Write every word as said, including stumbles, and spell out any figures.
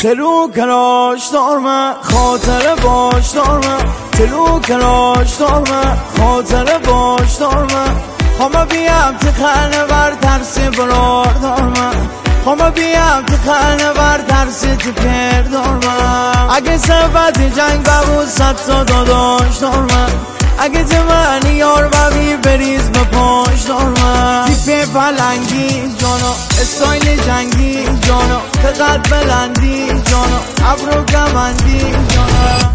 تلو کلاش دارم خاطر باش دارم تلو کلاش دارم خاطر باش دارم خواهم بیم تو خانه بر ترسی برار دارم خواهم بیم تو خانه بر ترسی تو پر دارم اگه سبت جنگ ببود صد تا داداش دارم اگه جمعنی یار ببی بریز به پاش دارم تیپ پلنگی جانا استایل جنگی جانا قد بلندی جانا ابرو گمندی جانا